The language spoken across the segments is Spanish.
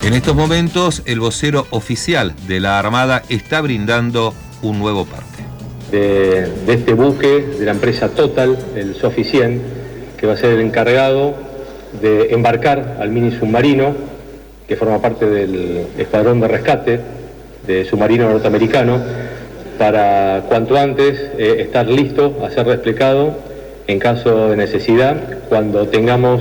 En estos momentos, el vocero oficial de la Armada está brindando un nuevo parte. De este buque de la empresa Total, el Sofi 100, que va a ser el encargado de embarcar al mini submarino, que forma parte del escuadrón de rescate de submarino norteamericano, para cuanto antes estar listo a ser desplegado en caso de necesidad, cuando tengamos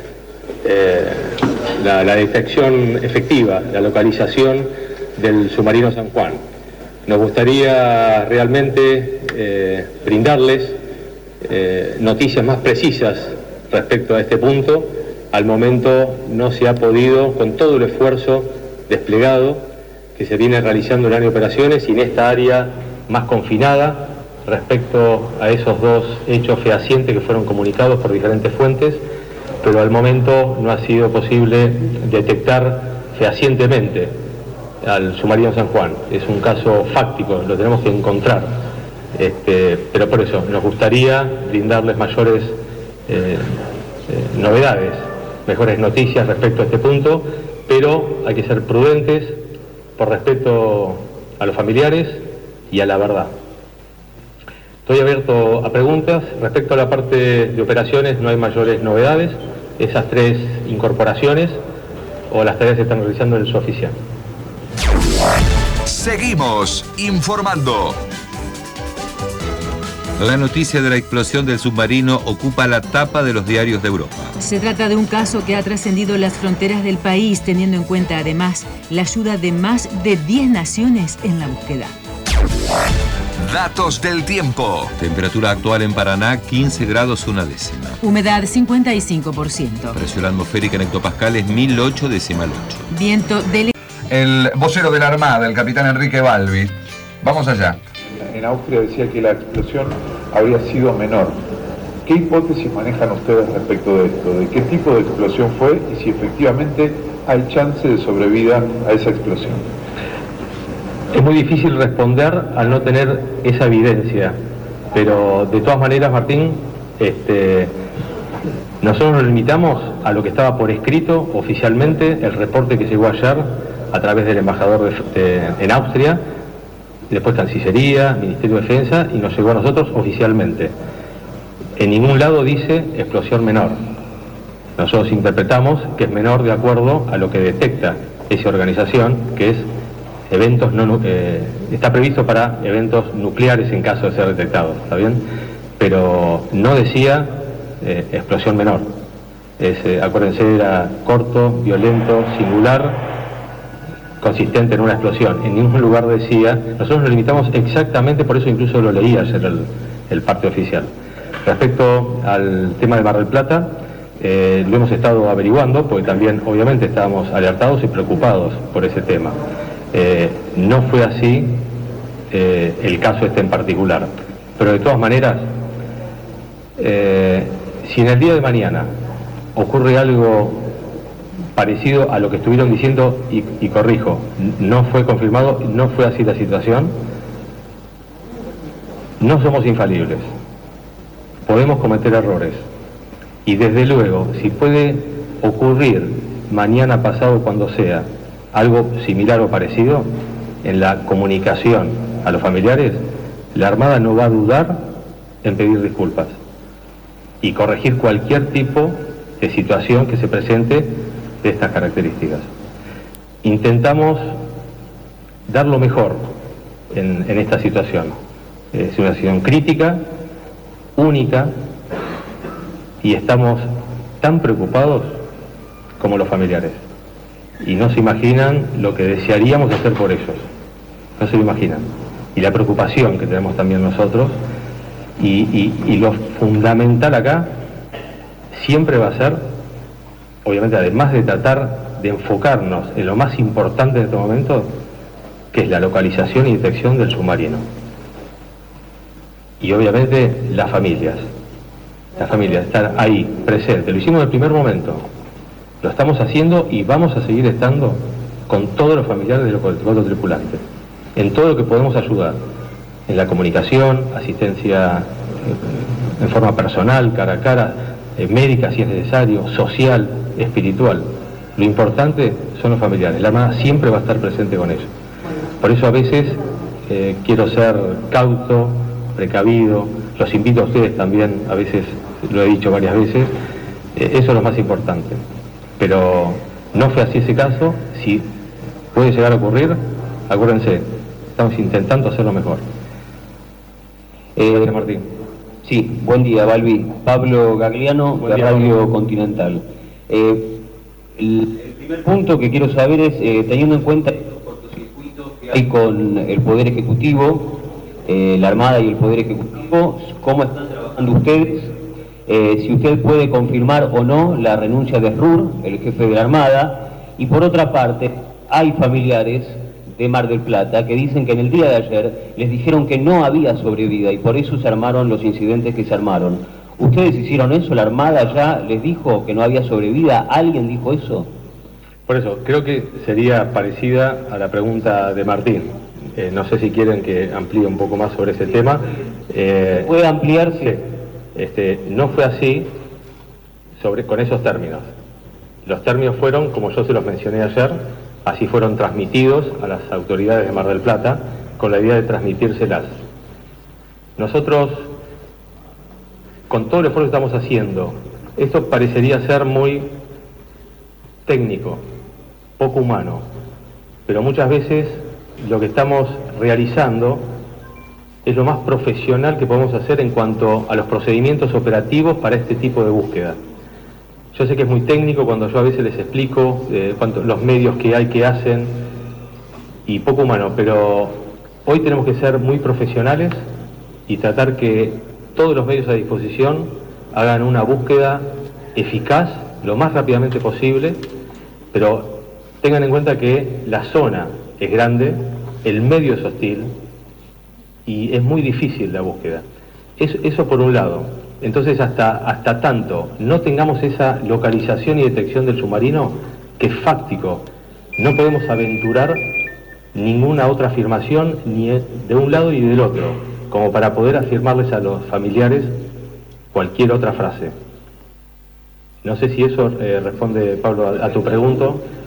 la detección efectiva, la localización del submarino San Juan. Nos gustaría realmente brindarles noticias más precisas respecto a este punto. Al momento no se ha podido, con todo el esfuerzo desplegado que se viene realizando en el área de operaciones y en esta área más confinada, respecto a esos dos hechos fehacientes que fueron comunicados por diferentes fuentes, pero al momento no ha sido posible detectar fehacientemente al submarino San Juan. Es un caso fáctico, lo tenemos que encontrar, pero por eso nos gustaría brindarles mayores novedades, mejores noticias respecto a este punto, pero hay que ser prudentes por respeto a los familiares y a la verdad. Estoy abierto a preguntas. Respecto a la parte de operaciones no hay mayores novedades. Esas 3 incorporaciones o las tareas se están realizando en el suboficial. Seguimos informando. La noticia de la explosión del submarino ocupa la tapa de los diarios de Europa. Se trata de un caso que ha trascendido las fronteras del país, teniendo en cuenta además la ayuda de más de 10 naciones en la búsqueda. Datos del tiempo. Temperatura actual en Paraná, 15 grados 1 décima. Humedad, 55%. Presión atmosférica en hectopascales, 1008 decimal 8. Viento del... El vocero de la Armada, el capitán Enrique Balbi. Vamos allá. En Austria decía que la explosión habría sido menor. ¿Qué hipótesis manejan ustedes respecto de esto? ¿De qué tipo de explosión fue y si efectivamente hay chance de sobrevida a esa explosión? Es muy difícil responder al no tener esa evidencia, pero de todas maneras, Martín, nosotros nos limitamos a lo que estaba por escrito oficialmente, el reporte que llegó ayer a través del embajador en Austria, después Cancillería, Ministerio de Defensa, y nos llegó a nosotros oficialmente. En ningún lado dice explosión menor. Nosotros interpretamos que es menor de acuerdo a lo que detecta esa organización, que es eventos está previsto para eventos nucleares en caso de ser detectados, ¿está bien? Pero no decía explosión menor. Acuérdense, era corto, violento, singular, consistente en una explosión. En ningún lugar decía. Nosotros nos limitamos exactamente, por eso incluso lo leí ayer el parte oficial. Respecto al tema de Mar del Plata, lo hemos estado averiguando, porque también obviamente estábamos alertados y preocupados por ese tema. No fue así el caso en particular, pero de todas maneras, si en el día de mañana ocurre algo parecido a lo que estuvieron diciendo, y corrijo, no fue confirmado, no fue así la situación, no somos infalibles, podemos cometer errores, y desde luego, si puede ocurrir mañana, pasado, cuando sea, algo similar o parecido, en la comunicación a los familiares, la Armada no va a dudar en pedir disculpas y corregir cualquier tipo de situación que se presente de estas características. Intentamos dar lo mejor en esta situación. Es una situación crítica, única, y estamos tan preocupados como los familiares. Y no se imaginan lo que desearíamos hacer por ellos. No se lo imaginan. Y la preocupación que tenemos también nosotros. Y lo fundamental acá siempre va a ser, obviamente, además de tratar de enfocarnos en lo más importante en este momento, que es la localización y detección del submarino. Y obviamente las familias están ahí, presentes. Lo hicimos en el primer momento. Lo estamos haciendo y vamos a seguir estando con todos los familiares de los otros tripulantes, en todo lo que podemos ayudar, en la comunicación, asistencia en forma personal, cara a cara, médica si es necesario, social, espiritual. Lo importante son los familiares. La Armada siempre va a estar presente con ellos. Por eso a veces quiero ser cauto, precavido. Los invito a ustedes también, a veces lo he dicho varias veces. Eso es lo más importante. Pero no fue así ese caso. Si puede llegar a ocurrir, acuérdense, estamos intentando hacerlo mejor. Martín. Sí, buen día, Balbi. Pablo Gagliano, de Radio Continental. El primer punto que quiero saber es, teniendo en cuenta estos cortocircuitos que hay con el Poder Ejecutivo, la Armada y el Poder Ejecutivo, ¿cómo están trabajando ustedes? Si usted puede confirmar o no la renuncia de Rur, el jefe de la Armada, y por otra parte, hay familiares de Mar del Plata que dicen que en el día de ayer les dijeron que no había sobrevida y por eso se armaron los incidentes que se armaron. ¿Ustedes hicieron eso? ¿La Armada ya les dijo que no había sobrevida? ¿Alguien dijo eso? Por eso, creo que sería parecida a la pregunta de Martín. No sé si quieren que amplíe un poco más sobre ese tema. ¿Puede ampliarse? Sí. No fue así con esos términos. Los términos fueron, como yo se los mencioné ayer, así fueron transmitidos a las autoridades de Mar del Plata con la idea de transmitírselas. Nosotros, con todo el esfuerzo que estamos haciendo, esto parecería ser muy técnico, poco humano, pero muchas veces lo que estamos realizando es lo más profesional que podemos hacer en cuanto a los procedimientos operativos para este tipo de búsqueda. Yo sé que es muy técnico cuando yo a veces les explico los medios que hay que hacen y poco humano, pero hoy tenemos que ser muy profesionales y tratar que todos los medios a disposición hagan una búsqueda eficaz lo más rápidamente posible, pero tengan en cuenta que la zona es grande, el medio es hostil y es muy difícil la búsqueda. Eso por un lado. Entonces hasta tanto no tengamos esa localización y detección del submarino, que es fáctico, no podemos aventurar ninguna otra afirmación ni de un lado ni del otro, como para poder afirmarles a los familiares cualquier otra frase. No sé si eso responde, Pablo, a tu pregunta.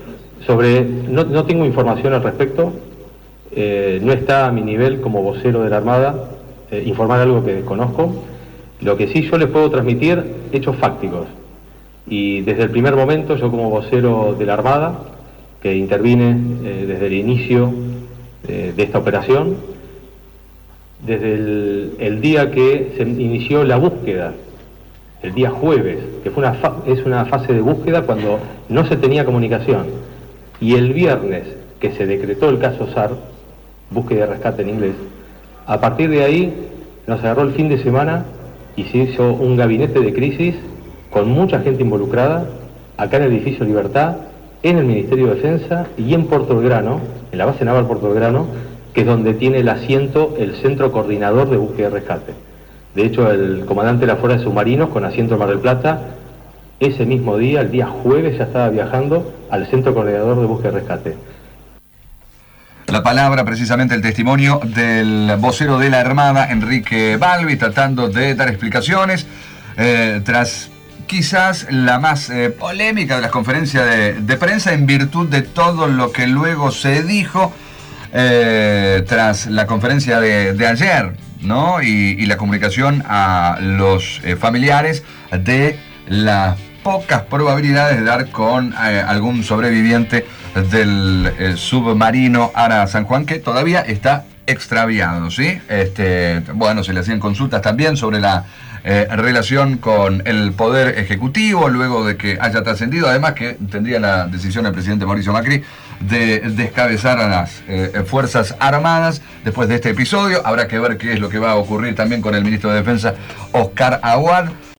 No tengo información al respecto, no está a mi nivel como vocero de la Armada informar algo que desconozco. Lo que sí yo les puedo transmitir, hechos fácticos. Y desde el primer momento, yo como vocero de la Armada, que intervine desde el inicio de esta operación, desde el día que se inició la búsqueda, el día jueves, que es una fase de búsqueda cuando no se tenía comunicación, y el viernes que se decretó el caso SAR, búsqueda y rescate en inglés, a partir de ahí nos agarró el fin de semana y se hizo un gabinete de crisis con mucha gente involucrada, acá en el edificio Libertad, en el Ministerio de Defensa y en Puerto Belgrano, en la base naval Puerto Belgrano, que es donde tiene el asiento el Centro Coordinador de Búsqueda y Rescate. De hecho, el comandante de la Fuerza de Submarinos, con asiento en Mar del Plata, ese mismo día, el día jueves, ya estaba viajando al Centro Coordinador de Búsqueda y Rescate. La palabra, precisamente el testimonio del vocero de la Armada, Enrique Balbi, tratando de dar explicaciones tras quizás la más polémica de las conferencias de prensa, en virtud de todo lo que luego se dijo tras la conferencia de ayer, ¿no? Y la comunicación a los familiares de las pocas probabilidades de dar con algún sobreviviente del submarino Ara San Juan, que todavía está extraviado, ¿sí? Bueno, se le hacían consultas también sobre la relación con el Poder Ejecutivo, luego de que haya trascendido, además que tendría la decisión del presidente Mauricio Macri de descabezar a las Fuerzas Armadas después de este episodio. Habrá que ver qué es lo que va a ocurrir también con el ministro de Defensa, Oscar Aguad.